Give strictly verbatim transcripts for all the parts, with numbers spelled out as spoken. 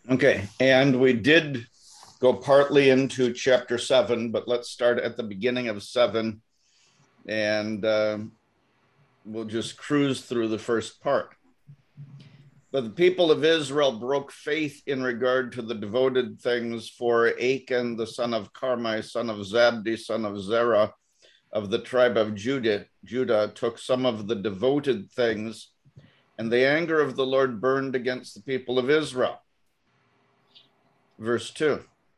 Okay, and we did go partly into chapter seven, but let's start at the beginning of seven, and uh, we'll just cruise through the first part. But the people of Israel broke faith in regard to the devoted things, for Achan, the son of Carmi, son of Zabdi, son of Zerah, of the tribe of Judah, Judah, took some of the devoted things, and the anger of the Lord burned against the people of Israel. Verse two.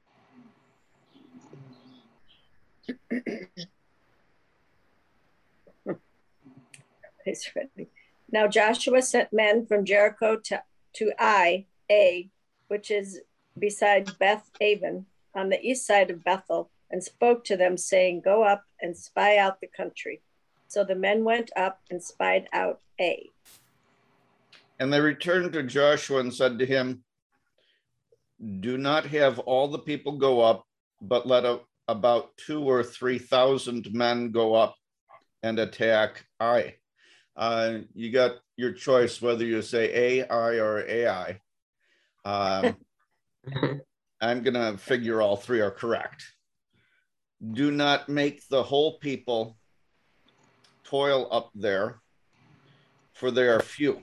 It's ready. Now Joshua sent men from Jericho to, to Ai, A, which is beside Beth Aven, on the east side of Bethel, and spoke to them, saying, Go up and spy out the country. So the men went up and spied out A. And they returned to Joshua and said to him, Do not have all the people go up, but let a, about two or three thousand men go up and attack Ai. Uh, you got your choice whether you say A I or A I. Um, I'm going to figure all three are correct. Do not make the whole people toil up there, for they are few.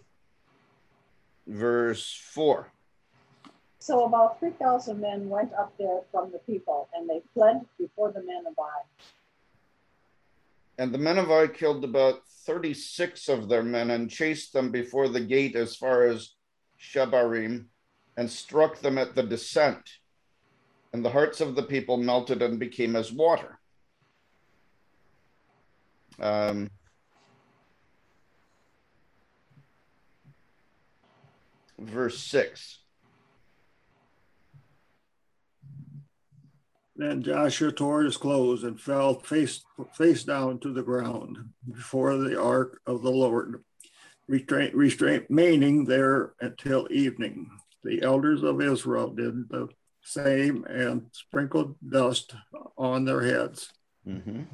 Verse four. So about three thousand men went up there from the people, and they fled before the men of Ai. And the men of Ai killed about thirty-six of their men and chased them before the gate as far as Shebarim, and struck them at the descent. And the hearts of the people melted and became as water. Um, verse six. Then Joshua tore his clothes and fell face, face down to the ground before the ark of the Lord, restrain, restrain, remaining there until evening. The elders of Israel did the same and sprinkled dust on their heads. Mm-hmm.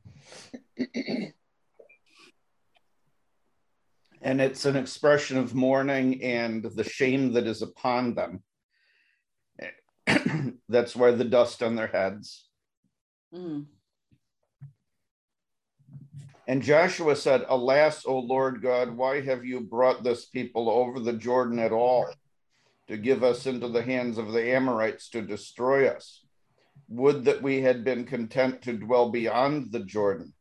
And it's an expression of mourning and the shame that is upon them. That's why the dust on their heads. Mm. And Joshua said, Alas, O Lord God, why have you brought this people over the Jordan at all, to give us into the hands of the Amorites to destroy us? Would that we had been content to dwell beyond the Jordan.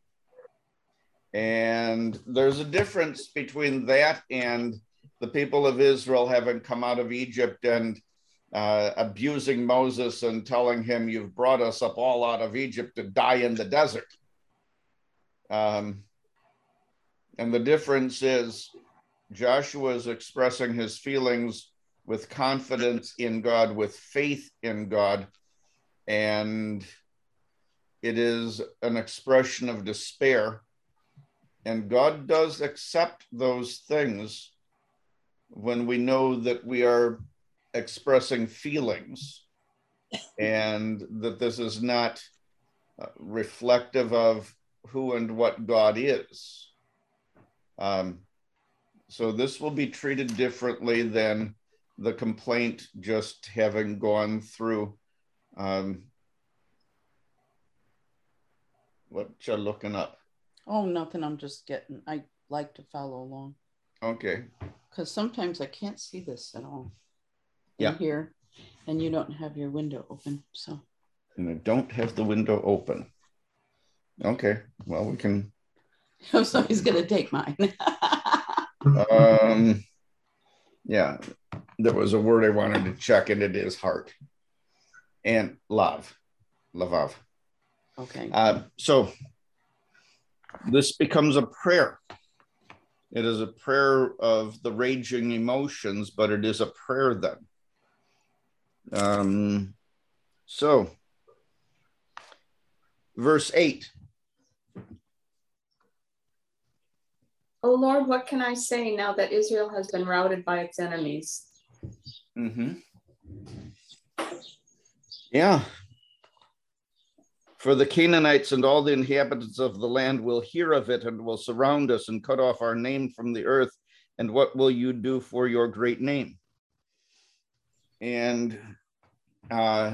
And there's a difference between that and the people of Israel having come out of Egypt and uh, abusing Moses and telling him, you've brought us up all out of Egypt to die in the desert. Um, and the difference is Joshua is expressing his feelings with confidence in God, with faith in God. And it is an expression of despair. And God does accept those things when we know that we are expressing feelings and that this is not uh, reflective of who and what God is. Um, so this will be treated differently than the complaint just having gone through. Um, what you're looking up? Oh, nothing. I'm just getting, I like to follow along. Okay. Because sometimes I can't see this at all in Yeah. here, and you don't have your window open. So. And I don't have the window open. Okay. Well, we can. Somebody's going to take mine. um. Yeah. There was a word I wanted to check, and it is heart. And love. Lavav. Okay. Uh, so this becomes a prayer. It is a prayer of the raging emotions, but it is a prayer then. Um, so, verse eight. O Lord, what can I say now that Israel has been routed by its enemies? Mm-hmm. Yeah. For the Canaanites and all the inhabitants of the land will hear of it and will surround us and cut off our name from the earth. And what will you do for your great name? And uh,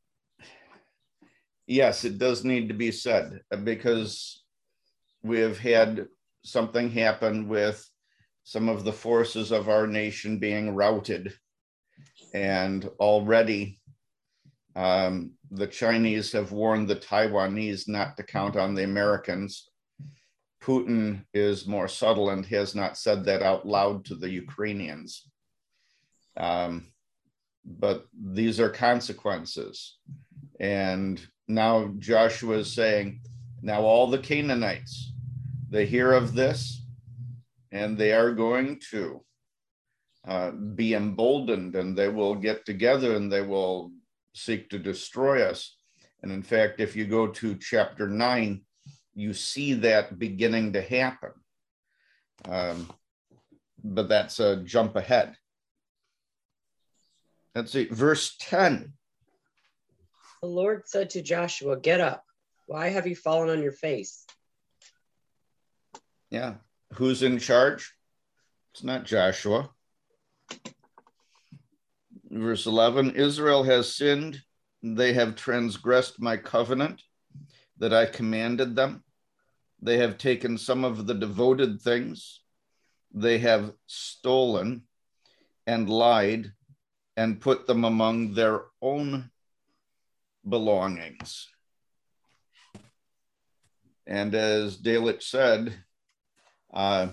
yes, it does need to be said, because we have had something happen with some of the forces of our nation being routed. And already um, the Chinese have warned the Taiwanese not to count on the Americans. Putin is more subtle and has not said that out loud to the Ukrainians. Um, but these are consequences. And now Joshua is saying, now all the Canaanites, they hear of this, and they are going to uh, be emboldened, and they will get together and they will seek to destroy us. And in fact, if you go to chapter nine, you see that beginning to happen. Um, but that's a jump ahead. Let's see, verse ten. The Lord said to Joshua, "Get up. Why have you fallen on your face?" Yeah. Who's in charge? It's not Joshua. Verse eleven, Israel has sinned. They have transgressed my covenant that I commanded them. They have taken some of the devoted things. They have stolen and lied and put them among their own belongings. And as Delitzsch said, uh,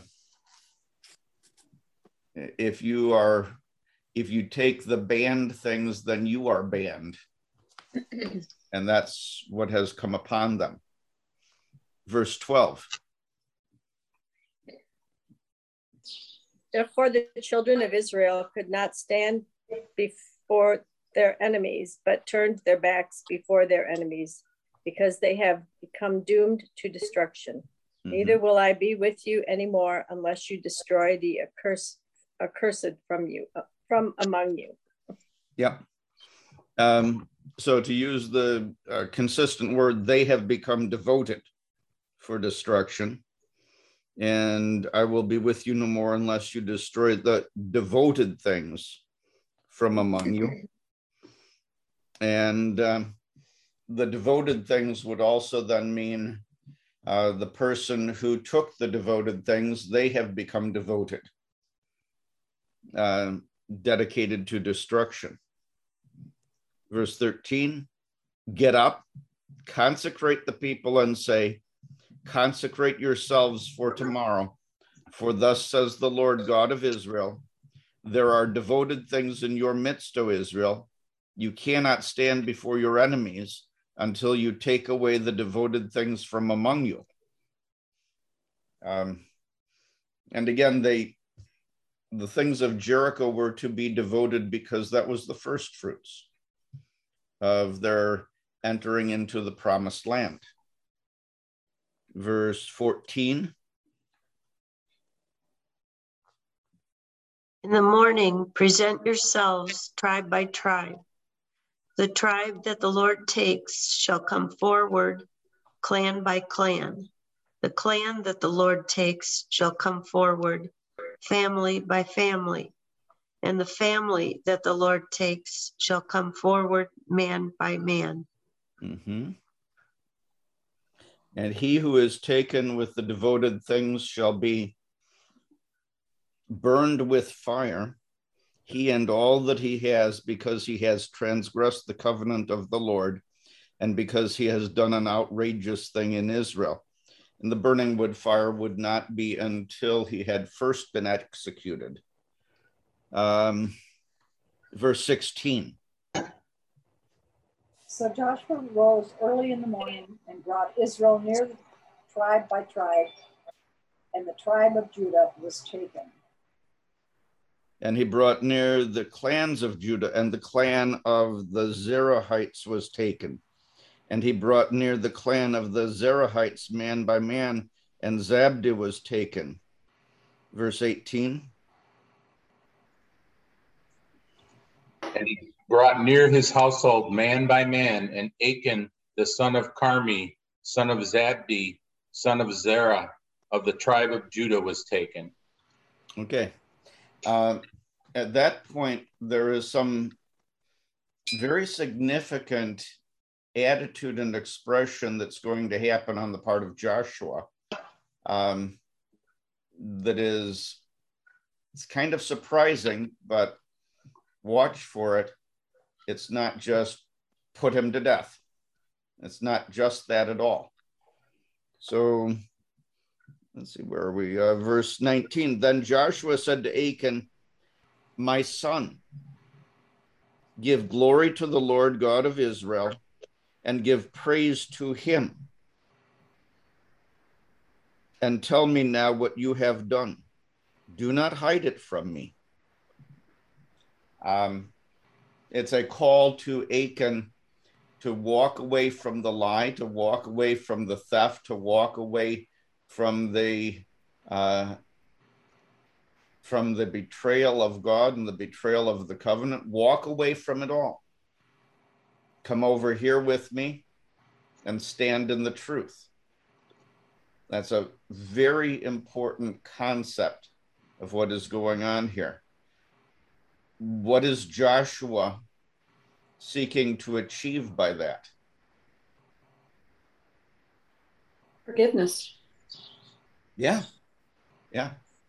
if you are, if you take the banned things, then you are banned. And that's what has come upon them. Verse twelve. Therefore, the children of Israel could not stand before their enemies, but turned their backs before their enemies, because they have become doomed to destruction. Mm-hmm. Neither will I be with you anymore unless you destroy the accursed, accursed from you, from among you. Yeah. Um, so to use the uh, consistent word, they have become devoted for destruction. And I will be with you no more unless you destroy the devoted things from among you. And um, the devoted things would also then mean uh, the person who took the devoted things, they have become devoted, uh, dedicated to destruction. Verse thirteen, get up, consecrate the people and say, consecrate yourselves for tomorrow. For thus says the Lord God of Israel, there are devoted things in your midst, O Israel. You cannot stand before your enemies until you take away the devoted things from among you. Um, and again, they, the things of Jericho were to be devoted because that was the first fruits of their entering into the promised land. Verse fourteen. In the morning, present yourselves tribe by tribe. The tribe that the Lord takes shall come forward, clan by clan. The clan that the Lord takes shall come forward, family by family. And the family that the Lord takes shall come forward, man by man. Mm-hmm. And he who is taken with the devoted things shall be burned with fire, he and all that he has, because he has transgressed the covenant of the Lord, and because he has done an outrageous thing in Israel. And the burning wood fire would not be until he had first been executed. Um, verse sixteen. So Joshua rose early in the morning and brought Israel near the tribe by tribe, and the tribe of Judah was taken. And he brought near the clans of Judah, and the clan of the Zerahites was taken. And he brought near the clan of the Zerahites man by man, and Zabdi was taken. Verse eighteen. And he brought near his household man by man, and Achan, the son of Carmi, son of Zabdi, son of Zerah, of the tribe of Judah was taken. Okay. Uh, at that point, there is some very significant attitude and expression that's going to happen on the part of Joshua. Um, that is, it's kind of surprising, but watch for it. It's not just put him to death. It's not just that at all. So let's see, where are we? Uh, verse nineteen, then Joshua said to Achan, my son, give glory to the Lord God of Israel and give praise to him. And tell me now what you have done. Do not hide it from me. Um, it's a call to Achan to walk away from the lie, to walk away from the theft, to walk away from the uh, from the betrayal of God and the betrayal of the covenant. Walk away from it all. Come over here with me and stand in the truth. That's a very important concept of what is going on here. What is Joshua seeking to achieve by that? Forgiveness. Yeah, yeah.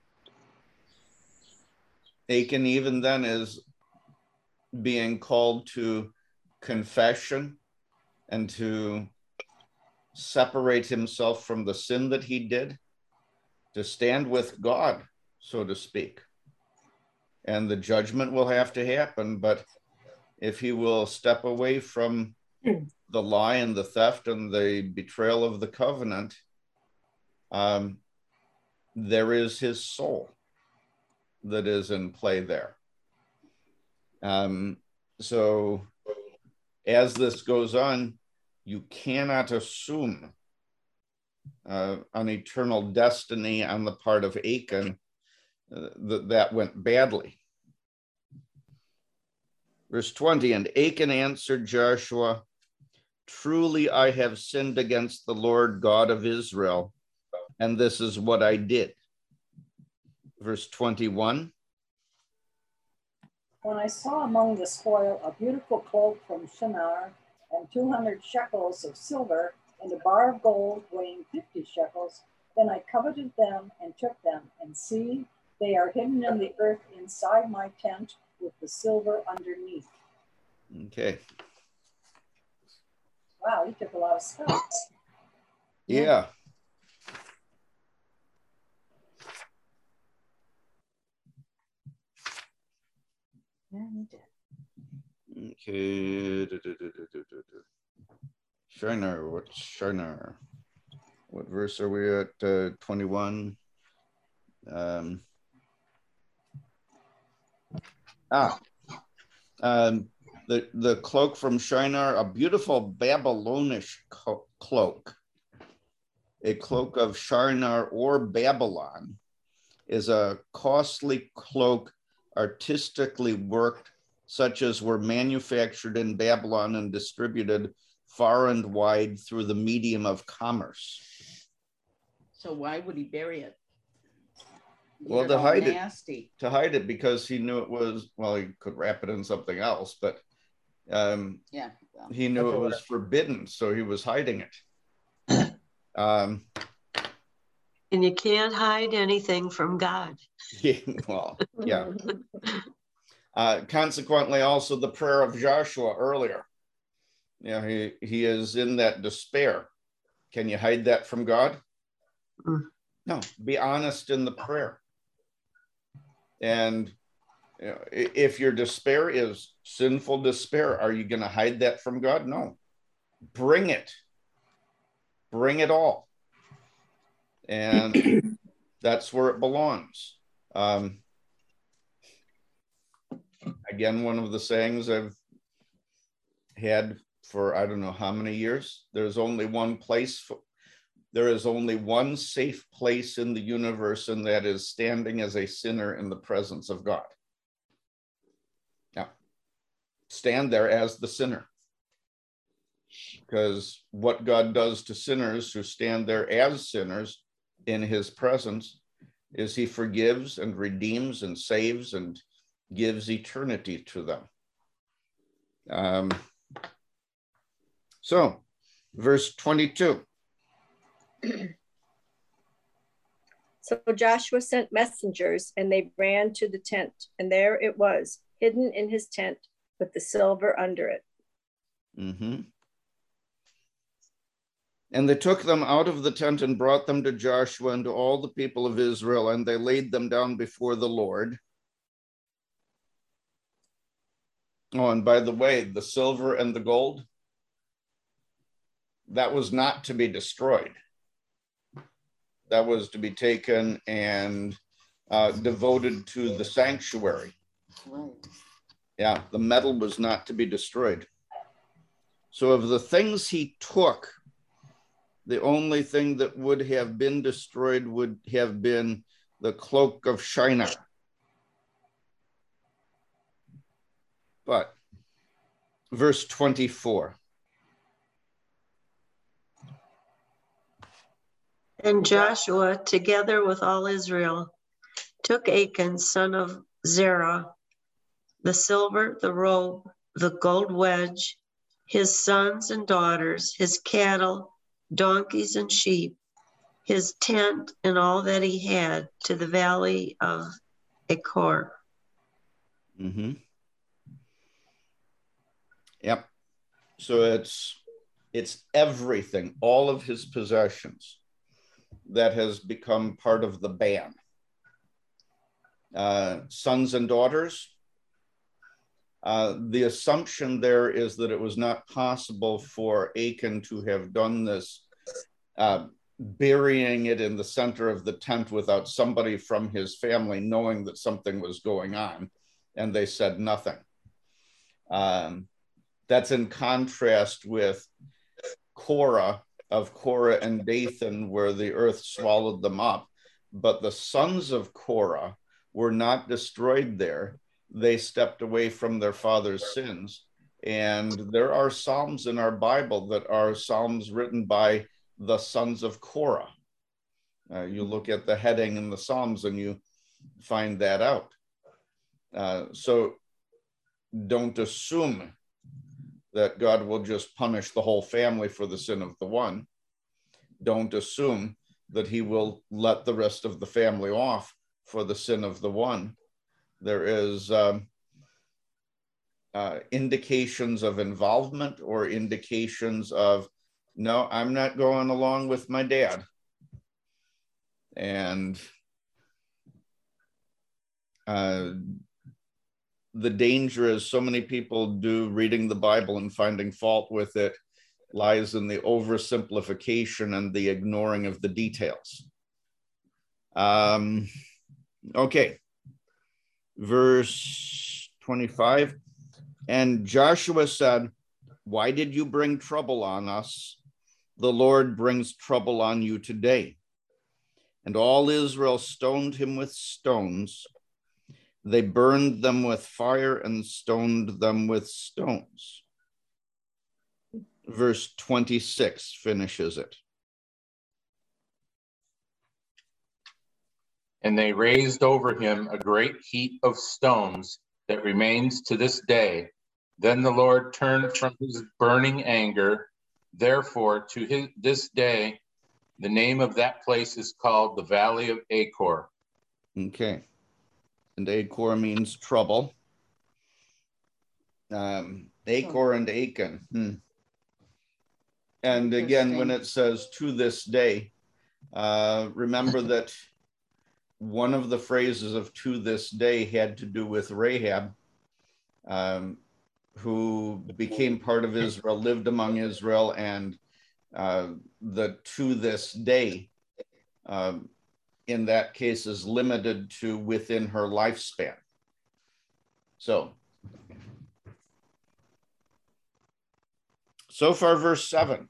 Achan even then is being called to confession and to separate himself from the sin that he did, to stand with God, so to speak. And the judgment will have to happen, but if he will step away from the lie and the theft and the betrayal of the covenant, um, there is his soul that is in play there. Um, so as this goes on, you cannot assume uh, an eternal destiny on the part of Achan uh, that that went badly. Verse twenty, and Achan answered Joshua, truly I have sinned against the Lord God of Israel, and this is what I did. Verse twenty-one. When I saw among the spoil a beautiful cloak from Shinar and two hundred shekels of silver and a bar of gold weighing fifty shekels, then I coveted them and took them, and see, they are hidden in the earth inside my tent with the silver underneath. Okay. Wow, he took a lot of stuff. Yeah. Yeah, he did. Okay. Du- du- du- du- du- du- du. Shinar, what's Shinar? What verse are we at? Uh, twenty-one. Um, ah, um, the, the cloak from Shinar, a beautiful Babylonish co- cloak. A cloak of Shinar or Babylon is a costly cloak artistically worked, such as were manufactured in Babylon and distributed far and wide through the medium of commerce. So why would he bury it? Leave Well, it to all hide nasty. it, to hide it because he knew it was, well, he could wrap it in something else, but um, Yeah. Well, he knew it was forbidden, so he was hiding it. Um, And you can't hide anything from God. yeah, well, yeah. Uh, consequently, also the prayer of Joshua earlier. You know, he, he is in that despair. Can you hide that from God? Mm. No, be honest in the prayer. And you know, if your despair is sinful despair, are you going to hide that from God? No. Bring it. Bring it all. And that's where it belongs. Um, again, one of the sayings I've had for I don't know how many years, there's only one place, for, there is only one safe place in the universe, and that is standing as a sinner in the presence of God. Now, stand there as the sinner. Because what God does to sinners who stand there as sinners in his presence is he forgives and redeems and saves and gives eternity to them. Um, so, verse twenty-two. So Joshua sent messengers, and they ran to the tent, and there it was, hidden in his tent, with the silver under it. Mm-hmm. And they took them out of the tent and brought them to Joshua and to all the people of Israel, and they laid them down before the Lord. Oh, and by the way, the silver and the gold, that was not to be destroyed. That was to be taken and uh, devoted to the sanctuary. Right. Yeah, the metal was not to be destroyed. So of the things he took, the only thing that would have been destroyed would have been the cloak of Shinar. But verse twenty-four. And Joshua, together with all Israel, took Achan, son of Zerah, the silver, the robe, the gold wedge, his sons and daughters, his cattle, donkeys and sheep, his tent, and all that he had, to the valley of Achor. Mm-hmm. Yep. So it's it's everything, all of his possessions, that has become part of the ban. Uh, sons and daughters. Uh, the assumption there is that it was not possible for Achan to have done this, uh, burying it in the center of the tent without somebody from his family knowing that something was going on, and they said nothing. Um, that's in contrast with Korah, of Korah and Dathan, where the earth swallowed them up. But the sons of Korah were not destroyed there. They stepped away from their father's sins. And there are Psalms in our Bible that are Psalms written by the sons of Korah. Uh, you look at the heading in the Psalms and you find that out. Uh, so don't assume that God will just punish the whole family for the sin of the one. Don't assume that he will let the rest of the family off for the sin of the one. There is um, uh, indications of involvement or indications of, no, I'm not going along with my dad. And uh, the danger, as so many people do, reading the Bible and finding fault with it, lies in the oversimplification and the ignoring of the details. Um, okay, verse twenty-five. And Joshua said, why did you bring trouble on us? The Lord brings trouble on you today. And all Israel stoned him with stones. They burned them with fire and stoned them with stones. Verse twenty-six finishes it. And they raised over him a great heap of stones that remains to this day. Then the Lord turned from his burning anger. Therefore, to his, this day, the name of that place is called the Valley of Achor. Okay. And Achor means trouble. Um, Achor and Achan. Hmm. And again, when it says to this day, uh, remember that one of the phrases of to this day had to do with Rahab, um, who became part of Israel, lived among Israel, and uh, the to this day, um, in that case, is limited to within her lifespan. So, so far, verse seven.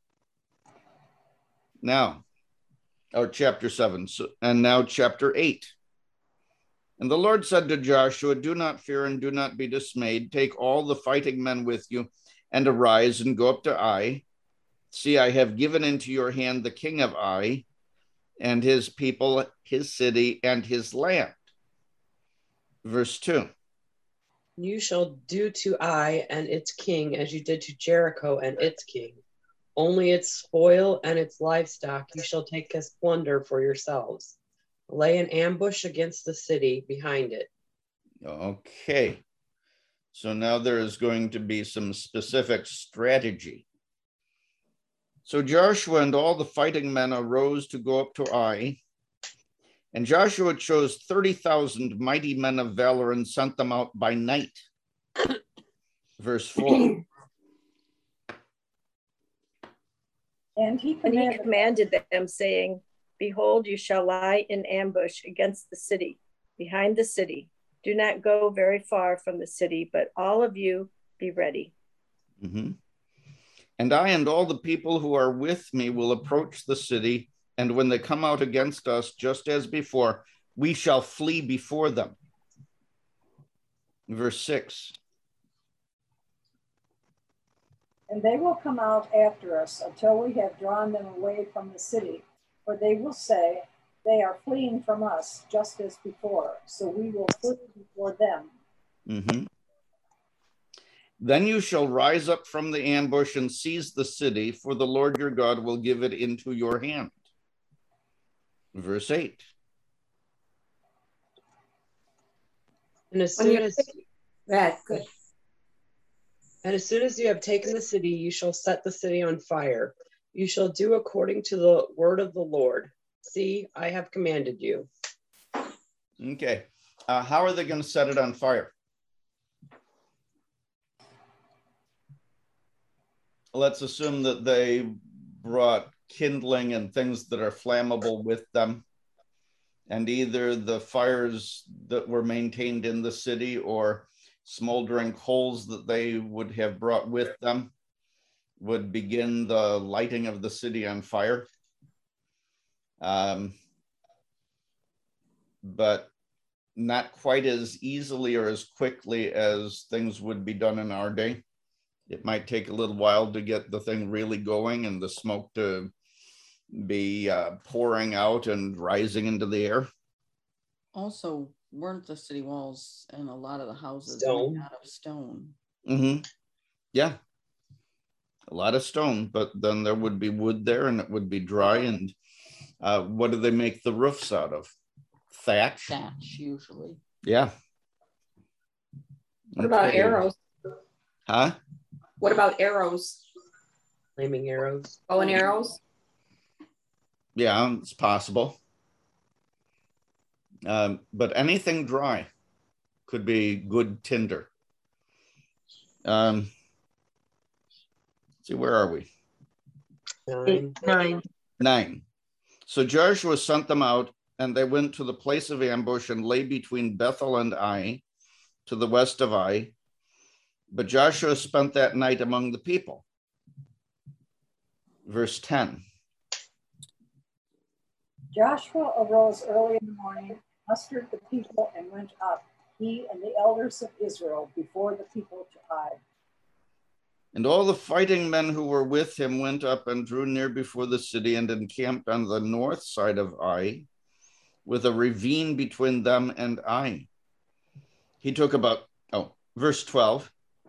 Now, or chapter seven, so, and now chapter eight. And the Lord said to Joshua, do not fear and do not be dismayed. Take all the fighting men with you and arise and go up to Ai. See, I have given into your hand the king of Ai and his people, his city, and his land. Verse two. You shall do to Ai and its king as you did to Jericho and its king. Only its spoil and its livestock you shall take as plunder for yourselves. Lay an ambush against the city behind it. Okay. So now there is going to be some specific strategy. So Joshua and all the fighting men arose to go up to Ai. And Joshua chose thirty thousand mighty men of valor and sent them out by night. Verse four. And he And he commanded, commanded them, saying, Behold, you shall lie in ambush against the city, behind the city. Do not go very far from the city, but all of you be ready. Mm-hmm. And I and all the people who are with me will approach the city, and when they come out against us, just as before, we shall flee before them. Verse six. and they will come out after us until we have drawn them away from the city. For they will say, they are fleeing from us just as before. So we will flee before them. Mm-hmm. Then you shall rise up from the ambush and seize the city, for the Lord your God will give it into your hand. Verse eight. And as soon as That good. and as soon as you have taken the city, you shall set the city on fire. You shall do according to the word of the Lord. See, I have commanded you. Okay. Uh, how are they going to set it on fire? Let's assume that they brought kindling and things that are flammable with them. And either the fires that were maintained in the city or smoldering coals that they would have brought with them would begin the lighting of the city on fire. Um, but not quite as easily or as quickly as things would be done in our day. It might take a little while to get the thing really going and the smoke to be uh, pouring out and rising into the air. Also, weren't the city walls and a lot of the houses Stone. made out of stone? Mm-hmm. Yeah, a lot of stone, but then there would be wood there and it would be dry. And uh, what do they make the roofs out of? Thatch. Thatch, usually. Yeah. What about Okay. arrows? Huh? What about arrows? Flaming arrows. Bow and arrows? Yeah, it's possible. Um, but anything dry could be good tinder. Um, let's see, where are we? Nine. Eight, nine. Nine. So Joshua sent them out, and they went to the place of ambush and lay between Bethel and Ai, to the west of Ai. But Joshua spent that night among the people. Verse ten. Joshua arose early in the morning, mustered the people, and went up, he and the elders of Israel, before the people to Ai. And all the fighting men who were with him went up and drew near before the city and encamped on the north side of Ai, with a ravine between them and Ai. He took about, oh, verse twelve.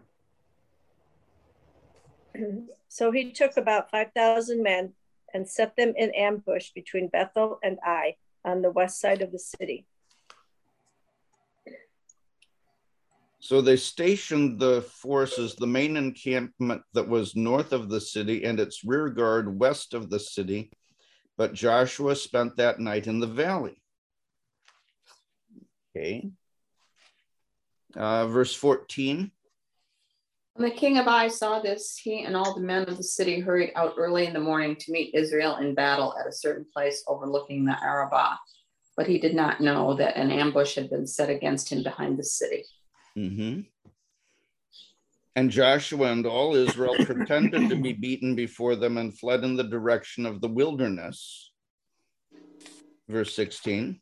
So he took about five thousand men and set them in ambush between Bethel and Ai on the west side of the city. So they stationed the forces, the main encampment that was north of the city and its rear guard west of the city, but Joshua spent that night in the valley. Okay. Uh, verse fourteen. When the king of Ai saw this, he and all the men of the city hurried out early in the morning to meet Israel in battle at a certain place overlooking the Arabah. But he did not know that an ambush had been set against him behind the city. Mm-hmm. And Joshua and all Israel pretended to be beaten before them and fled in the direction of the wilderness. Verse sixteen.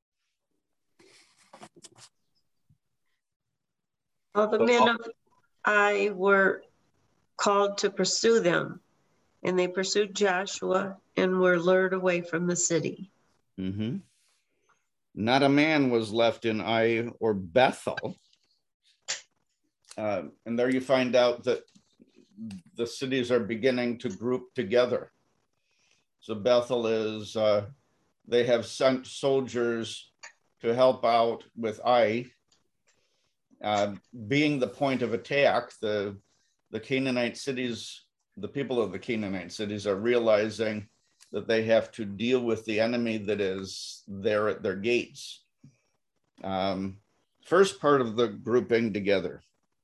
All the men of Ai were called to pursue them, and they pursued Joshua and were lured away from the city. Mm-hmm. Not a man was left in Ai or Bethel, Uh, and there you find out that the cities are beginning to group together. So Bethel is, uh, they have sent soldiers to help out with Ai. Uh, being the point of attack, the, the Canaanite cities, the people of the Canaanite cities are realizing that they have to deal with the enemy that is there at their gates. Um, first part of the grouping together.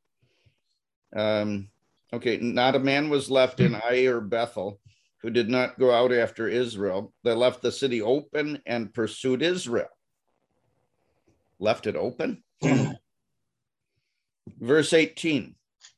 Um, okay, not a man was left in Ai or Bethel who did not go out after Israel. They left the city open and pursued Israel. Left it open? Verse eighteen.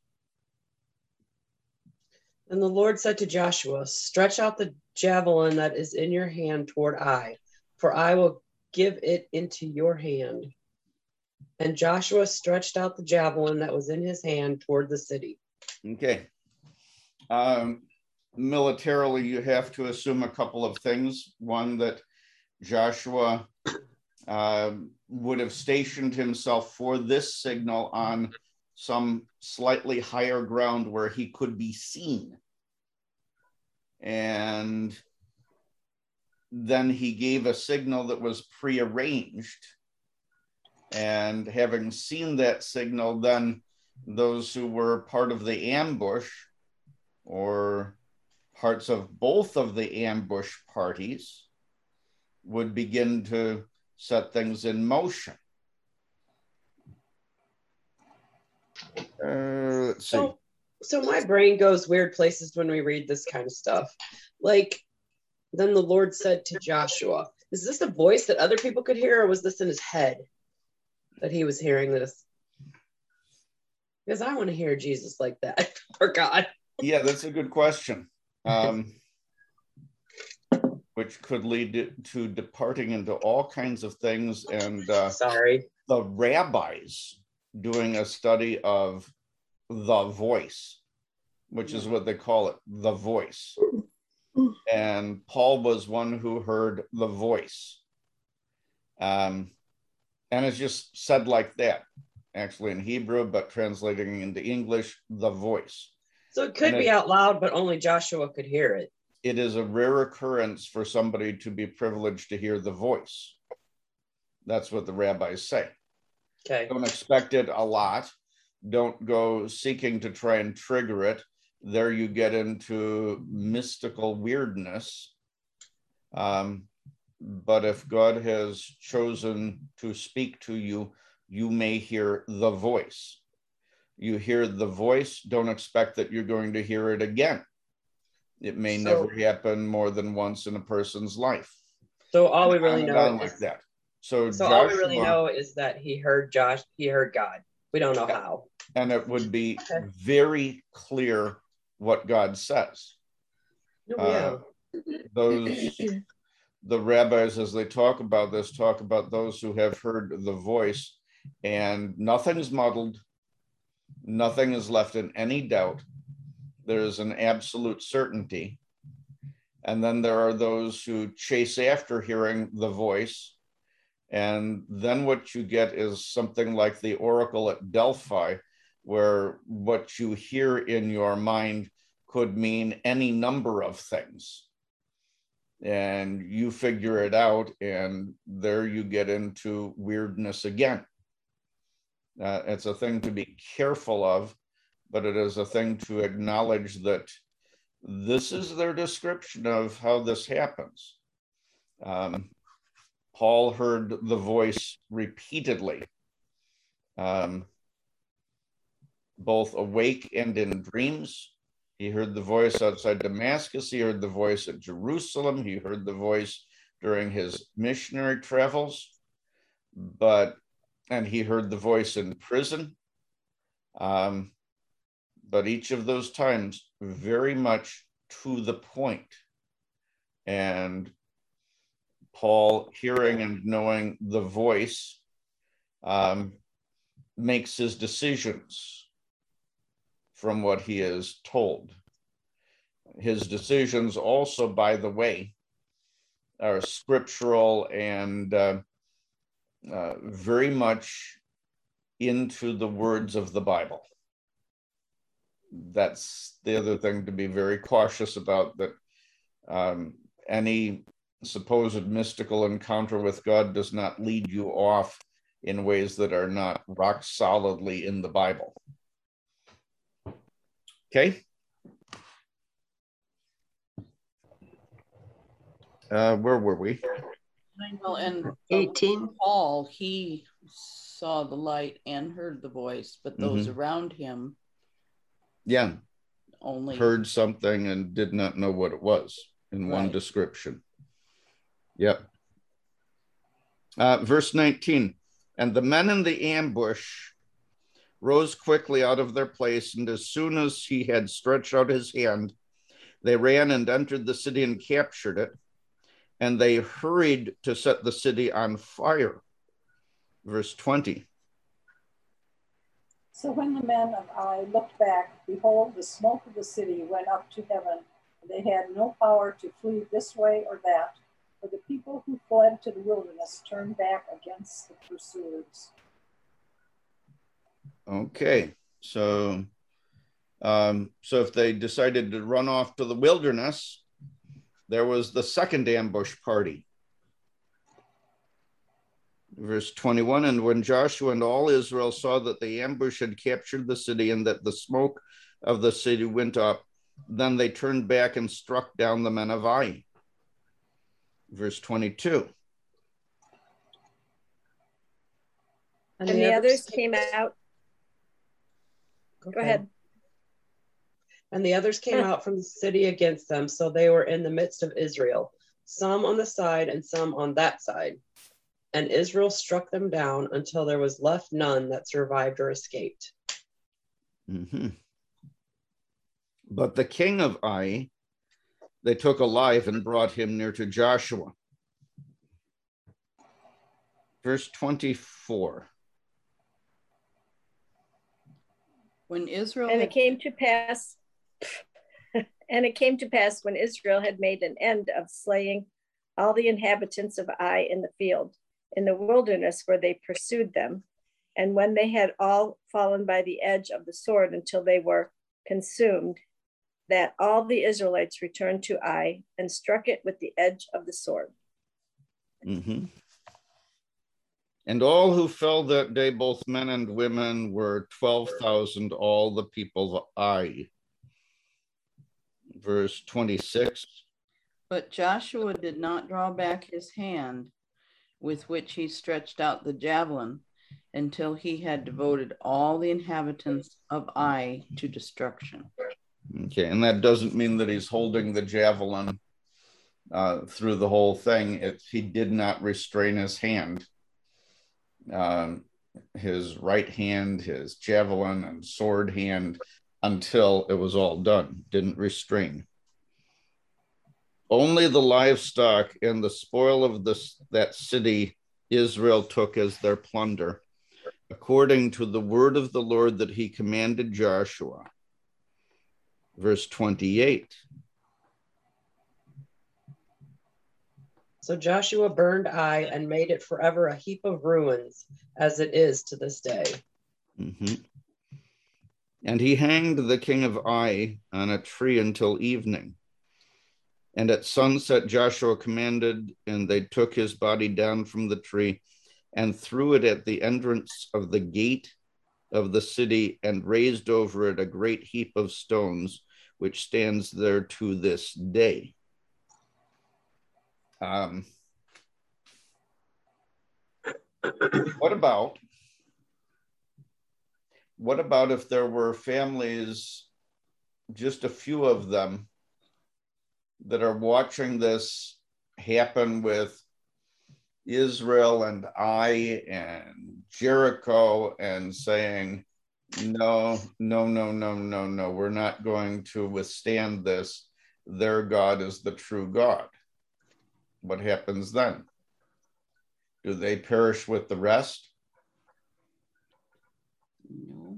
And the Lord said to Joshua, stretch out the javelin that is in your hand toward Ai, for I will give it into your hand. And Joshua stretched out the javelin that was in his hand toward the city. Okay. Um, militarily, you have to assume a couple of things. One, that Joshua uh, would have stationed himself for this signal on some slightly higher ground where he could be seen. And then he gave a signal that was prearranged. And having seen that signal, then those who were part of the ambush or parts of both of the ambush parties would begin to set things in motion. Uh, let's see. So, so my brain goes weird places when we read this kind of stuff. Like, then the Lord said to Joshua, is this a voice that other people could hear, or was this in his head that he was hearing this? Because I want to hear Jesus like that, or God. Yeah, that's a good question. Um, which could lead to departing into all kinds of things. And uh, sorry, the rabbis doing a study of the voice, which is what they call it, the voice. And Paul was one who heard the voice. Um, and it's just said like that, actually in Hebrew, but translating into English, the voice. So it could and be it, out loud, but only Joshua could hear it. It is a rare occurrence for somebody to be privileged to hear the voice. That's what the rabbis say. Okay. Don't expect it a lot. Don't go seeking to try and trigger it. There you get into mystical weirdness. Um, but if God has chosen to speak to you, you may hear the voice. You hear the voice, don't expect that you're going to hear it again. It may so, never happen more than once in a person's life. So all we really know is like that. So, so Joshua, all we really know is that he heard Josh, he heard God. We don't know how. And it would be okay. very clear what God says. Oh, yeah. Uh, those the rabbis, as they talk about this, talk about those who have heard the voice, and nothing's muddled, nothing is left in any doubt. There is an absolute certainty. And then there are those who chase after hearing the voice. And then what you get is something like the oracle at Delphi, where what you hear in your mind could mean any number of things. And you figure it out, and there you get into weirdness again. Uh, it's a thing to be careful of, but it is a thing to acknowledge that this is their description of how this happens. Um, Paul heard the voice repeatedly, um, both awake and in dreams. He heard the voice outside Damascus. He heard the voice at Jerusalem. He heard the voice during his missionary travels, but, and he heard the voice in prison. Um, but each of those times very much to the point. And Paul, hearing and knowing the voice, um, makes his decisions from what he is told. His decisions also, by the way, are scriptural and uh, uh, very much into the words of the Bible. that's the other thing to be very cautious about, that um, any supposed mystical encounter with God does not lead you off in ways that are not rock solidly in the Bible. Okay. Uh, where were we? Well, and eighteen. Paul, he saw the light and heard the voice, but those Mm-hmm. around him, yeah, only heard something and did not know what it was in one Right. description. Yep. Uh, verse nineteen, and the men in the ambush rose quickly out of their place, and as soon as he had stretched out his hand, they ran and entered the city and captured it, and they hurried to set the city on fire. Verse twenty. So when the men of Ai looked back, behold, the smoke of the city went up to heaven, and they had no power to flee this way or that, for the people who fled to the wilderness turned back against the pursuers. Okay, so um, so if they decided to run off to the wilderness, there was the second ambush party. Verse twenty-one, and when Joshua and all Israel saw that the ambush had captured the city and that the smoke of the city went up, then they turned back and struck down the men of Ai. Verse twenty-two. And the others came out. Okay. Go ahead. And the others came out from the city against them, so they were in the midst of Israel, some on the side and some on that side. And Israel struck them down until there was left none that survived or escaped. Mm-hmm. But the king of Ai, they took alive and brought him near to Joshua. Verse twenty-four. when Israel And had, it came to pass, and it came to pass when Israel had made an end of slaying all the inhabitants of Ai in the field, in the wilderness where they pursued them, and when they had all fallen by the edge of the sword until they were consumed, that all the Israelites returned to Ai and struck it with the edge of the sword. Mm-hmm. And all who fell that day, both men and women, were twelve thousand, all the people of Ai. Verse twenty-six. but Joshua did not draw back his hand with which he stretched out the javelin until he had devoted all the inhabitants of Ai to destruction. Okay, and that doesn't mean that he's holding the javelin uh, through the whole thing. It, he did not restrain his hand. Um, his right hand, his javelin and sword hand, until it was all done, didn't restrain. Only the livestock and the spoil of this, that city Israel took as their plunder, according to the word of the Lord that he commanded Joshua. Verse twenty-eight. So Joshua burned Ai and made it forever a heap of ruins, as it is to this day. Mm-hmm. And he hanged the king of Ai on a tree until evening. And at sunset Joshua commanded, and they took his body down from the tree and threw it at the entrance of the gate of the city and raised over it a great heap of stones, which stands there to this day. Um, what about, what about if there were families, just a few of them, that are watching this happen with Israel and Ai and Jericho and saying, no, no, no, no, no, no, we're not going to withstand this. Their God is the true God. What happens then? Do they perish with the rest? No.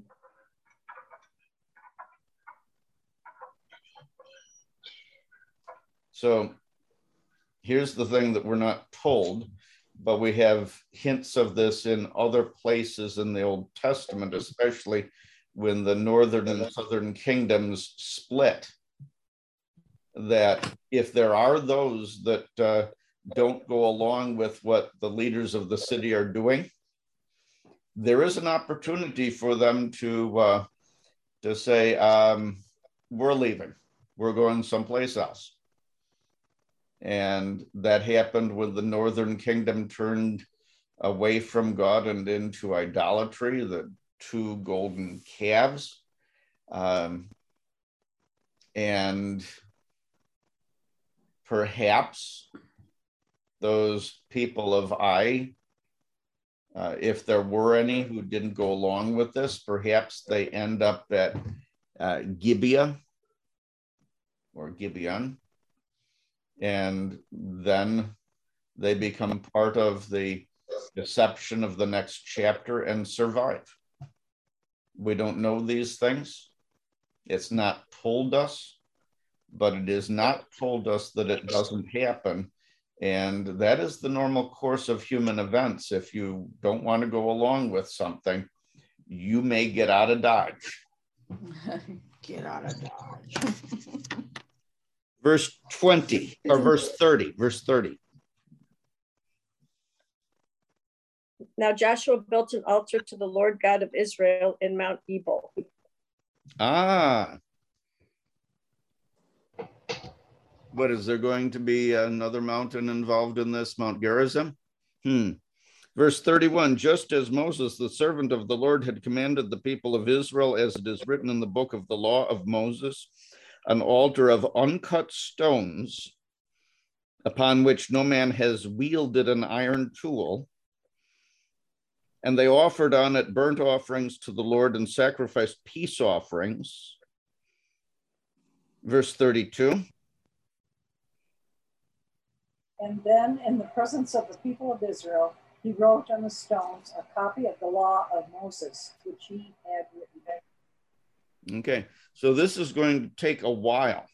So here's the thing that we're not told, but we have hints of this in other places in the Old Testament, especially when the northern and southern kingdoms split, that if there are those that uh, don't go along with what the leaders of the city are doing, there is an opportunity for them to uh, to say, um, we're leaving, we're going someplace else. And that happened when the northern kingdom turned away from God and into idolatry, the two golden calves. Um, and perhaps those people of Ai, uh, if there were any who didn't go along with this, perhaps they end up at uh, Gibeah or Gibeon, and then they become part of the deception of the next chapter and survive. We don't know these things. It's not told us, but it is not told us that it doesn't happen. And that is the normal course of human events. If you don't want to go along with something, you may get out of Dodge. Get out of Dodge. Verse twenty, or verse thirty, verse thirty. Now Joshua built an altar to the Lord God of Israel in Mount Ebal. Ah. What, is there going to be another mountain involved in this, Mount Gerizim? Hmm. Verse thirty-one, just as Moses, the servant of the Lord, had commanded the people of Israel, as it is written in the book of the law of Moses, an altar of uncut stones, upon which no man has wielded an iron tool. And they offered on it burnt offerings to the Lord and sacrificed peace offerings. Verse thirty-two. And then in the presence of the people of Israel, he wrote on the stones a copy of the law of Moses, which he had written. Okay, so this is going to take a while.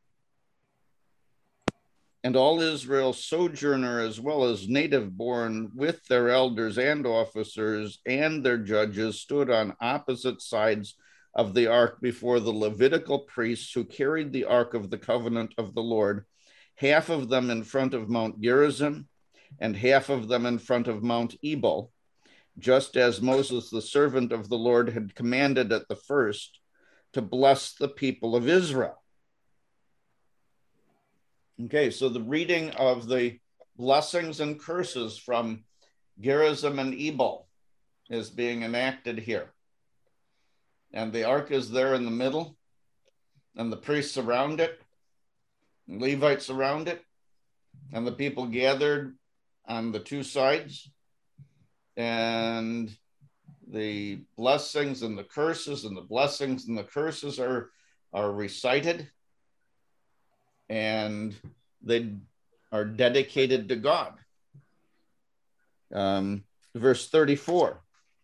And all Israel, sojourner as well as native born, with their elders and officers and their judges, stood on opposite sides of the ark before the Levitical priests who carried the ark of the covenant of the Lord, half of them in front of Mount Gerizim and half of them in front of Mount Ebal, just as Moses, the servant of the Lord, had commanded at the first to bless the people of Israel. Okay, so the reading of the blessings and curses from Gerizim and Ebal is being enacted here. And the ark is there in the middle, and the priests around it, and Levites around it, and the people gathered on the two sides. And the blessings and the curses and the blessings and the curses are, are recited. And they are dedicated to God. Um, verse thirty-four.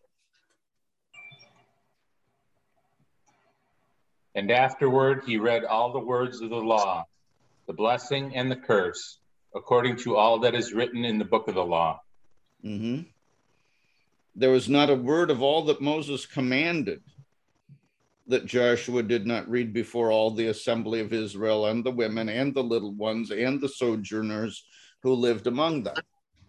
And afterward he read all the words of the law, the blessing and the curse, according to all that is written in the book of the law. Mm-hmm. There was not a word of all that Moses commanded that Joshua did not read before all the assembly of Israel, and the women and the little ones and the sojourners who lived among them.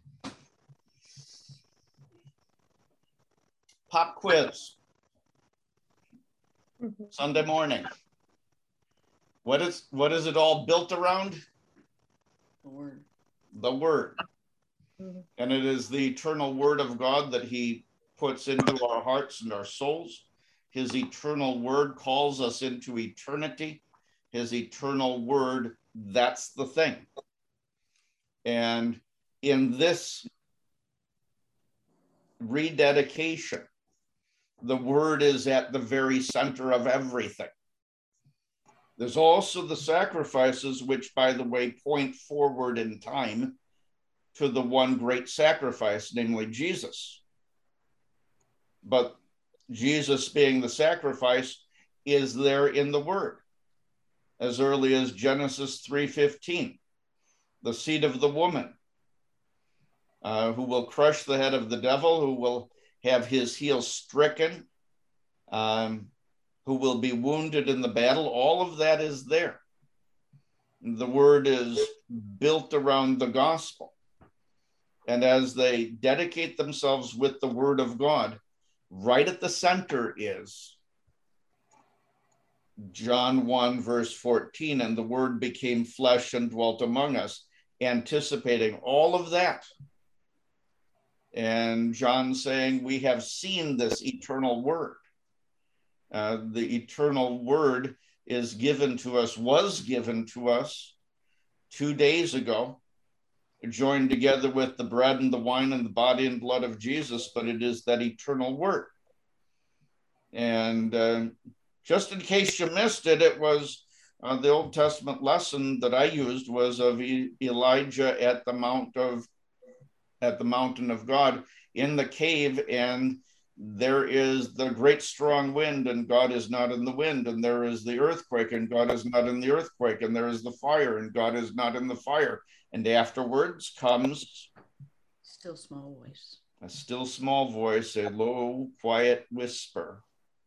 Pop quiz. Mm-hmm. Sunday morning. What is what is it all built around? The word. The word. Mm-hmm. And it is the eternal word of God that he puts into our hearts and our souls. His eternal word calls us into eternity. His eternal word, that's the thing. And in this rededication, the word is at the very center of everything. There's also the sacrifices, which, by the way, point forward in time to the one great sacrifice, namely Jesus. But Jesus being the sacrifice is there in the word, as early as Genesis three fifteen, the seed of the woman, uh, who will crush the head of the devil, who will have his heel stricken, um, who will be wounded in the battle. All of that is there. The word is built around the gospel. And as they dedicate themselves with the word of God, right at the center is John one, verse fourteen, and the word became flesh and dwelt among us, anticipating all of that. And John saying, we have seen this eternal word. Uh, the eternal word is given to us, was given to us two days ago, joined together with the bread and the wine and the body and blood of Jesus, but it is that eternal word. And uh, just in case you missed it, it was uh, the Old Testament lesson that I used was of e- Elijah at the Mount of, at the mountain of God in the cave, and there is the great strong wind, and God is not in the wind, and there is the earthquake, and God is not in the earthquake, and there is the fire, and God is not in the fire. And afterwards comes still small voice, a still small voice, a low, quiet whisper.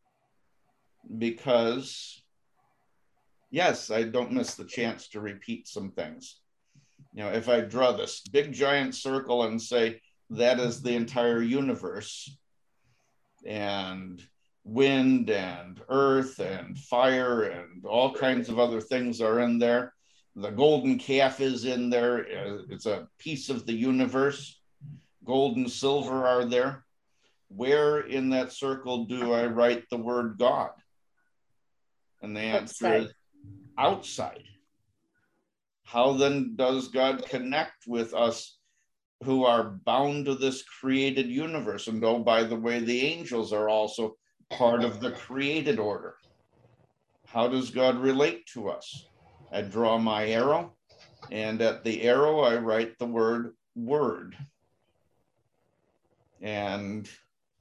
Because, yes, I don't miss the chance to repeat some things. You know, if I draw this big giant circle and say that is the entire universe, and wind and earth and fire and all kinds of other things are in there. The golden calf is in there. It's a piece of the universe. Gold and silver are there. Where in that circle do I write the word God? And the answer outside. is outside. How then does God connect with us who are bound to this created universe? And oh, by the way, the angels are also part of the created order. How does God relate to us? I draw my arrow, and at the arrow, I write the word word. And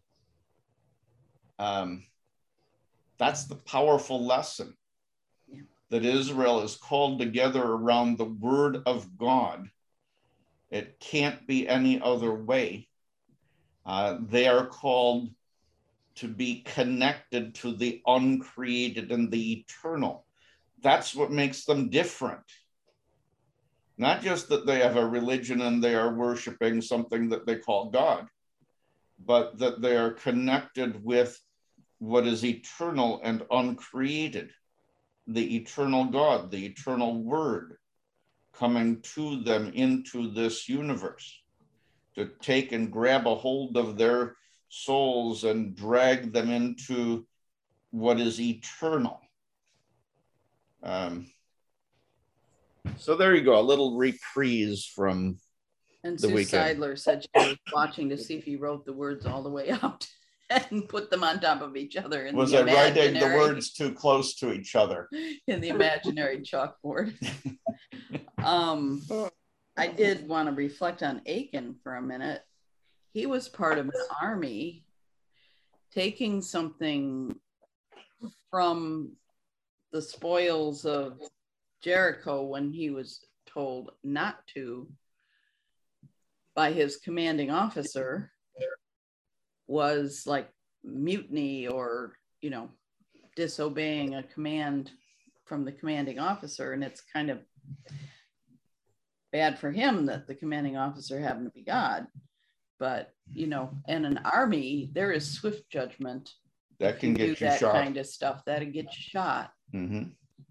um, that's the powerful lesson that Israel is called together around the word of God. It can't be any other way. Uh, they are called to be connected to the uncreated and the eternal. That's what makes them different. Not just that they have a religion and they are worshiping something that they call God, but that they are connected with what is eternal and uncreated, the eternal God, the eternal word coming to them into this universe to take and grab a hold of their souls and drag them into what is eternal. Um, so there you go, a little reprise from and the Sue weekend. Seidler said she was watching to see if he wrote the words all the way out and put them on top of each other. In Was the I writing the imaginary- words too close to each other? In the imaginary chalkboard. um, I did want to reflect on Achan for a minute. He was part of an army taking something from the spoils of Jericho when he was told not to by his commanding officer was like mutiny or, you know, disobeying a command from the commanding officer. And it's kind of bad for him that the commanding officer happened to be God. But, you know, in an army, there is swift judgment. That can get you that shot. kind of stuff. That'll get you shot. Mm-hmm.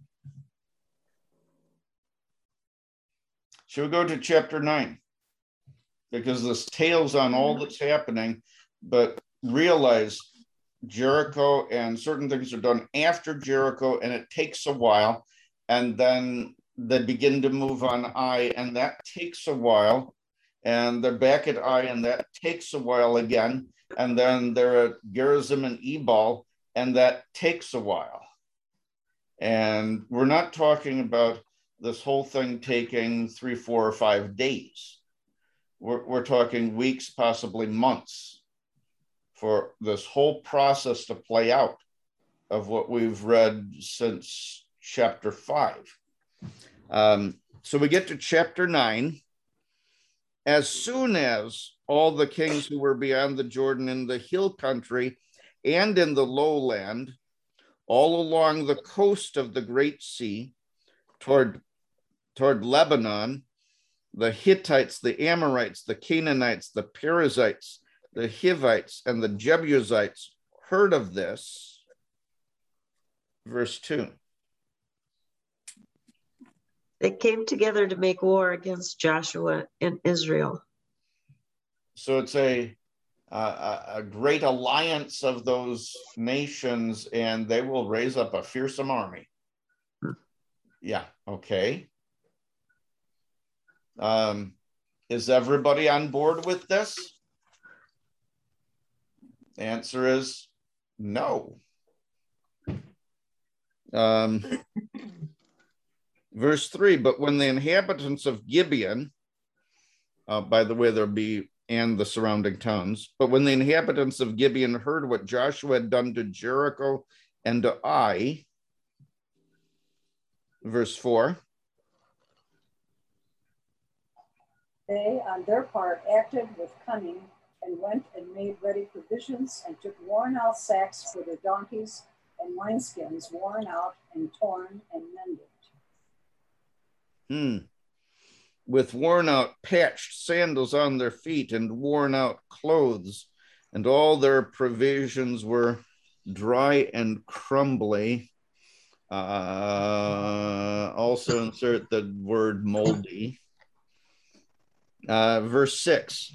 Should we go to chapter nine? Because this tales on all that's happening, but realize Jericho and certain things are done after Jericho, and it takes a while, and then they begin to move on Ai, and that takes a while, and they're back at Ai, and that takes a while again, and then they're at Gerizim and Ebal, and that takes a while. And we're not talking about this whole thing taking three, four, or five days. We're, we're talking weeks, possibly months, for this whole process to play out of what we've read since chapter five. Um, so we get to chapter nine. As soon as all the kings who were beyond the Jordan in the hill country and in the lowland all along the coast of the Great Sea toward, toward Lebanon, the Hittites, the Amorites, the Canaanites, the Perizzites, the Hivites, and the Jebusites heard of this. Verse two. They came together to make war against Joshua and Israel. So it's a, a, a great alliance of those nations, and they will raise up a fearsome army. Yeah, okay. Um, is everybody on board with this? The answer is no. Um, verse three, but when the inhabitants of Gibeon, uh, by the way, there'll be, and the surrounding towns, but when the inhabitants of Gibeon heard what Joshua had done to Jericho and to Ai, verse four. They, on their part, acted with cunning and went and made ready provisions and took worn out sacks for their donkeys and wineskins worn out and torn and mended. Hmm. With worn out, patched sandals on their feet and worn out clothes, and all their provisions were dry and crumbly. Uh, also insert the word moldy. Uh, verse six.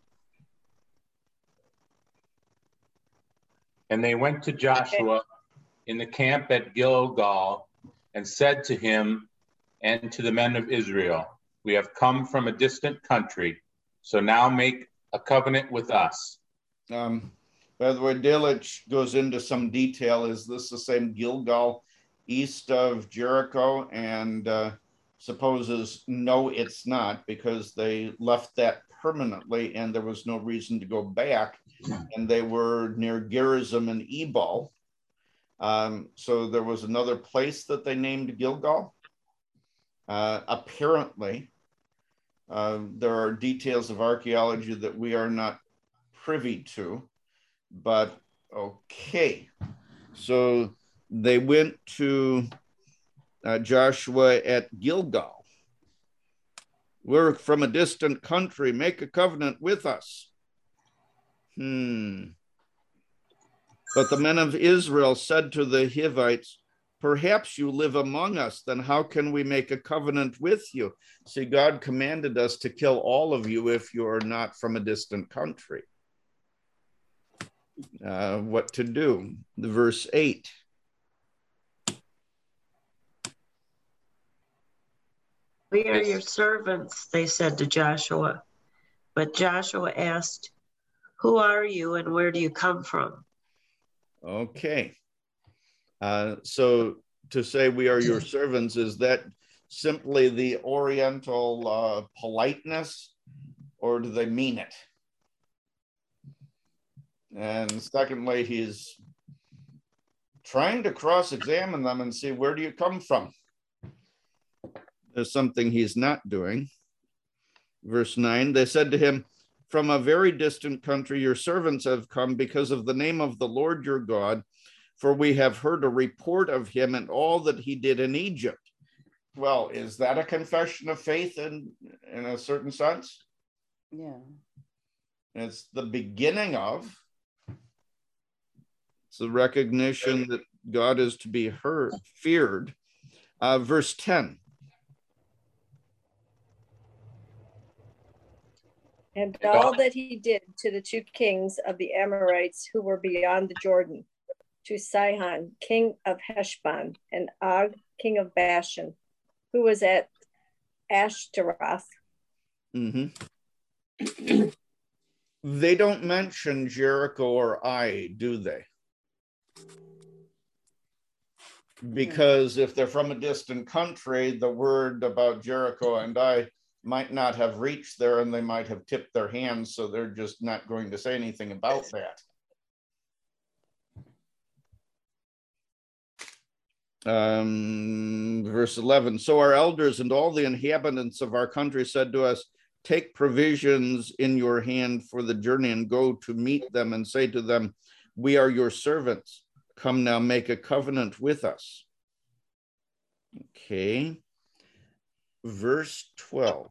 And they went to Joshua in the camp at Gilgal and said to him and to the men of Israel, we have come from a distant country, so now make a covenant with us. Um, by the way, Delitzsch goes into some detail. Is this the same Gilgal east of Jericho? And uh, supposes, no, it's not, because they left that permanently and there was no reason to go back. And they were near Gerizim and Ebal. Um, so there was another place that they named Gilgal. Uh, apparently, uh, there are details of archaeology that we are not privy to, but okay. So they went to uh, Joshua at Gilgal. We're from a distant country, make a covenant with us. Hmm. But the men of Israel said to the Hivites, perhaps you live among us, then how can we make a covenant with you? See, God commanded us to kill all of you if you are not from a distant country. Uh, what to do? The verse eight. We are your servants, they said to Joshua. But Joshua asked, who are you and where do you come from? Okay. Uh, so to say we are your servants, is that simply the Oriental uh, politeness, or do they mean it? And secondly, he's trying to cross-examine them and see, where do you come from? There's something he's not doing. Verse nine, they said to him, from a very distant country your servants have come because of the name of the Lord your God, for we have heard a report of him and all that he did in Egypt. Well, is that a confession of faith in, in a certain sense? Yeah. It's the beginning of. It's the recognition that God is to be heard, feared. Uh, verse ten. And all that he did to the two kings of the Amorites who were beyond the Jordan, to Sihon, king of Heshbon, and Og, king of Bashan, who was at Ashtaroth. Mm-hmm. They don't mention Jericho or Ai, do they? Because if they're from a distant country, the word about Jericho and Ai might not have reached there, and they might have tipped their hands, so they're just not going to say anything about that. Um, verse eleven, so our elders and all the inhabitants of our country said to us, take provisions in your hand for the journey and go to meet them and say to them, we are your servants. come now make a covenant with us. Okay. Verse twelve.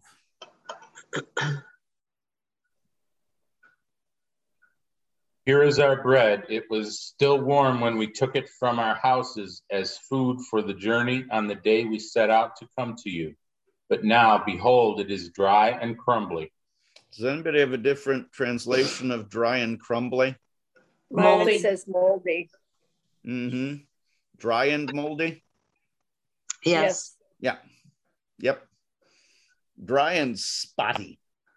Here is our bread. It was still warm when we took it from our houses as food for the journey on the day we set out to come to you. But now, behold, it is dry and crumbly. Does anybody have a different translation of dry and crumbly? Mine Moldy. says moldy. Mm-hmm. Dry and moldy? Yes. Yeah. Yep. Dry and spotty.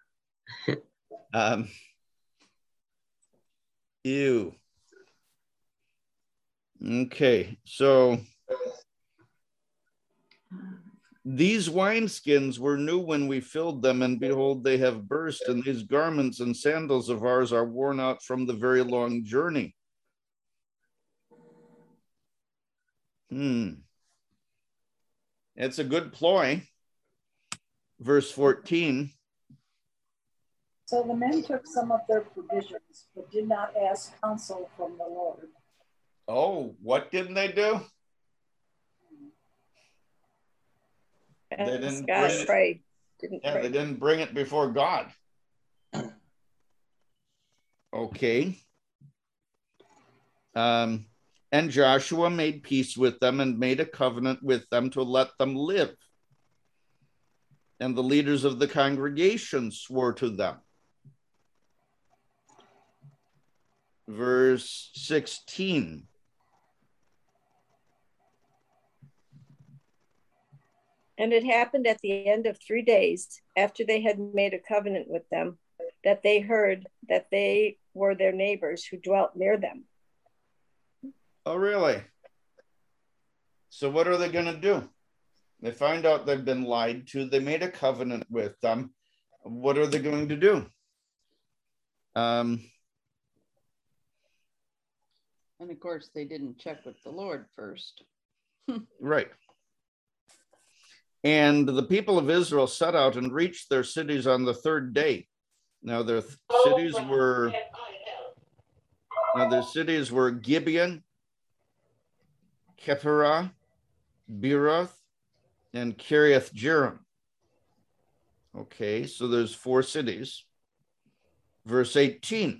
um, ew. Okay, so these wineskins were new when we filled them, and behold, they have burst, and these garments and sandals of ours are worn out from the very long journey. Hmm. It's a good ploy. Verse fourteen. So the men took some of their provisions, but did not ask counsel from the Lord. Oh, what didn't they do? They didn't God bring it. pray. Didn't Yeah, pray. they didn't bring it before God. Okay. Um, and Joshua made peace with them and made a covenant with them to let them live. And the leaders of the congregation swore to them. Verse sixteen. And it happened at the end of three days, after they had made a covenant with them, that they heard that they were their neighbors who dwelt near them. Oh, really? So what are they going to do? They find out they've been lied to. They made a covenant with them. What are they going to do? Um, And of course, they didn't check with the Lord first. right. And the people of Israel set out and reached their cities on the third day. Now their th- cities were now their cities were Gibeon, Kephirah, Beeroth, and Kiriath Jearim. Okay, so there's four cities. Verse eighteen.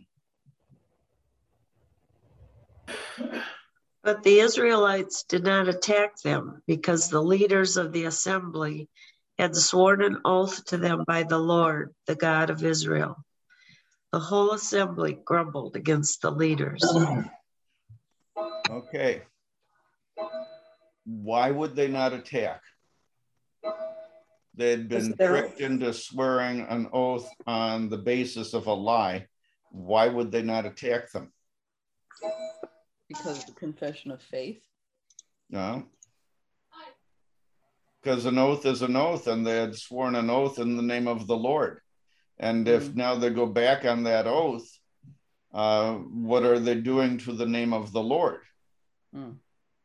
But the Israelites did not attack them because the leaders of the assembly had sworn an oath to them by the Lord, the God of Israel. The whole assembly grumbled against the leaders. Okay. Why would they not attack? They had been tricked into swearing an oath on the basis of a lie. Why would they not attack them? Because of the confession of faith. No. Because an oath is an oath, and they had sworn an oath in the name of the Lord. And if Mm. now they go back on that oath, uh, what are they doing to the name of the Lord? Mm.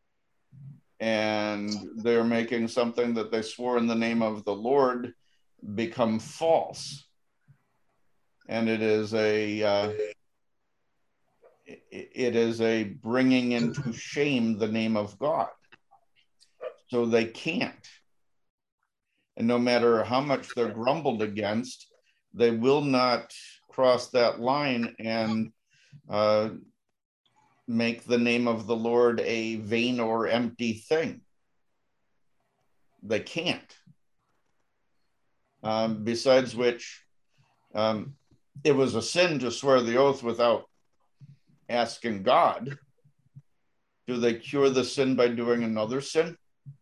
And they're making something that they swore in the name of the Lord become false. And it is a uh, it, it is a bringing into shame the name of God. So they can't. And no matter how much they're grumbled against, they will not cross that line and uh, make the name of the Lord a vain or empty thing. They can't. Um, besides which, um, it was a sin to swear the oath without asking God. Do they cure the sin by doing another sin?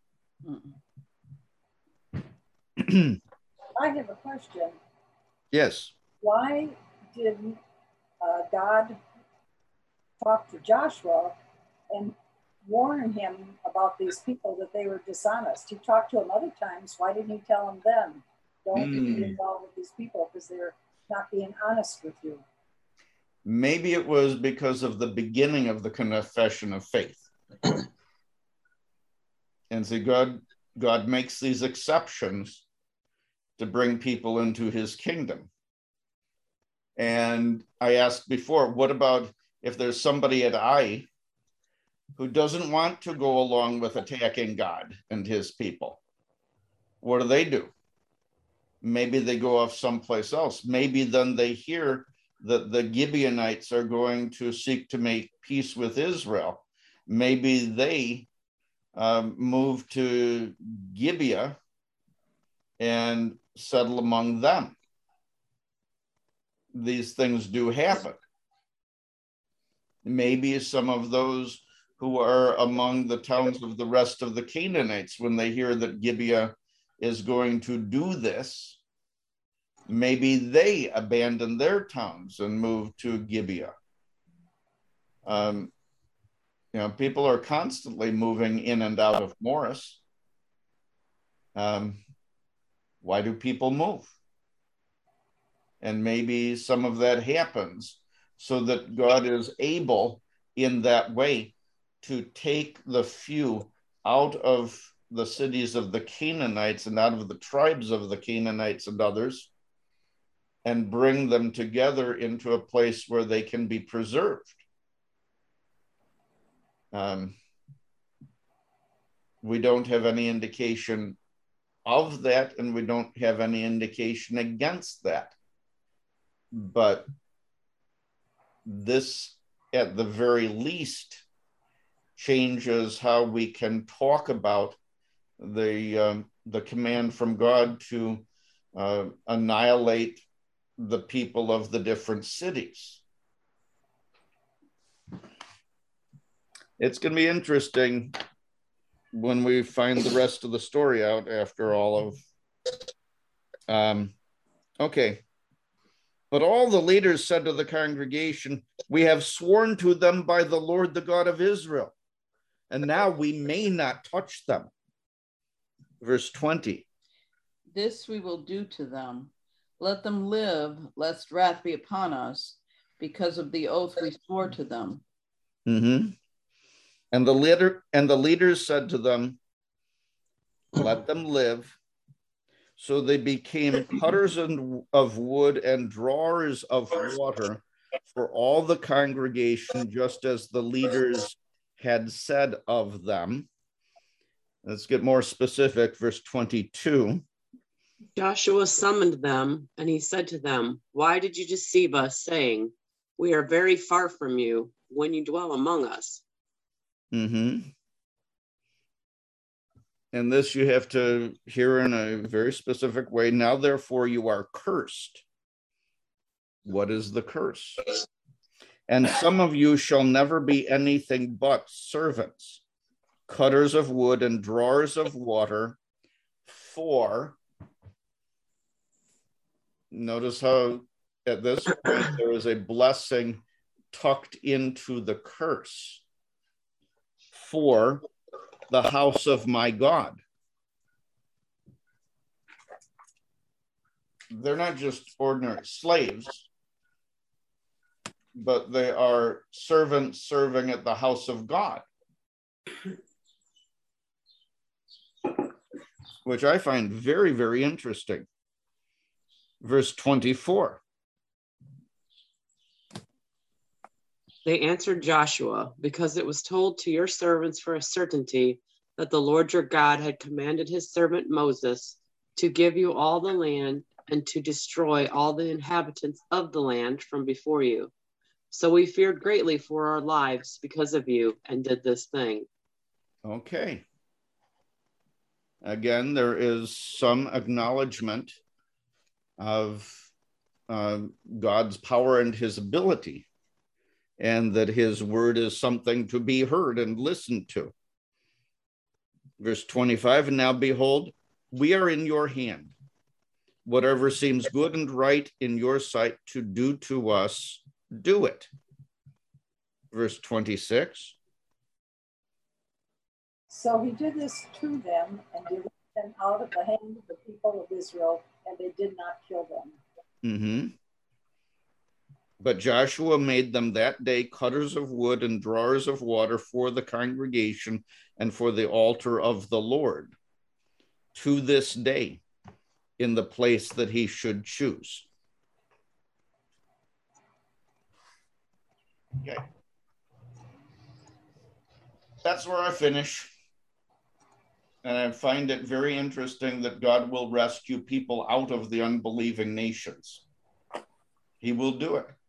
I have a question. Yes. Why did uh, God talk to Joshua and warn him about these people that they were dishonest? He talked to him other times. Why didn't he tell him then? Don't Mm. be involved with these people because they're not being honest with you. Maybe it was because of the beginning of the confession of faith. And so God, God makes these exceptions to bring people into his kingdom. And I asked before, what about if there's somebody at Ai who doesn't want to go along with attacking God and his people. What do they do? Maybe they go off someplace else. Maybe then they hear that the Gibeonites are going to seek to make peace with Israel. Maybe they um, move to Gibeah and settle among them. These things do happen. Maybe some of those who are among the towns of the rest of the Canaanites, when they hear that Gibeah is going to do this, maybe they abandon their towns and move to Gibeah. Um, you know, people are constantly moving in and out of Morris. Um, why do people move? And maybe some of that happens so that God is able in that way to take the few out of the cities of the Canaanites and out of the tribes of the Canaanites and others and bring them together into a place where they can be preserved. Um, we don't have any indication of that, and we don't have any indication against that. But this, at the very least, changes how we can talk about the, um, the command from God to uh, annihilate the people of the different cities. It's going to be interesting when we find the rest of the story out after all of, um, okay. But all the leaders said to the congregation, we have sworn to them by the Lord, the God of Israel, and now we may not touch them. Verse twenty. This we will do to them. Let them live, lest wrath be upon us, because of the oath we swore to them. Mm-hmm. And the leader and the leaders said to them, let them live. So they became cutters of wood and drawers of water for all the congregation, just as the leaders had said of them. Let's get more specific, verse twenty-two. Joshua summoned them, and he said to them, why did you deceive us, saying, we are very far from you when you dwell among us? Mm-hmm. And this you have to hear in a very specific way. Now, therefore, you are cursed. What is the curse? And some of you shall never be anything but servants, cutters of wood and drawers of water, for, notice how at this point there is a blessing tucked into the curse, for the house of my God. They're not just ordinary slaves, but they are servants serving at the house of God, which I find very, very interesting. Verse twenty-four. They answered Joshua, because it was told to your servants for a certainty that the Lord your God had commanded his servant Moses to give you all the land and to destroy all the inhabitants of the land from before you. So we feared greatly for our lives because of you and did this thing. Okay. Again, there is some acknowledgement of uh, God's power and his ability, and that his word is something to be heard and listened to. Verse twenty-five, and now behold, we are in your hand. Whatever seems good and right in your sight to do to us, do it. Verse twenty-six. So he did this to them and delivered them out of the hand of the people of Israel, and they did not kill them. Mm-hmm. But Joshua made them that day cutters of wood and drawers of water for the congregation and for the altar of the Lord to this day in the place that he should choose. Okay. that's where I finish. And I find it very interesting that God will rescue people out of the unbelieving nations. He will do it.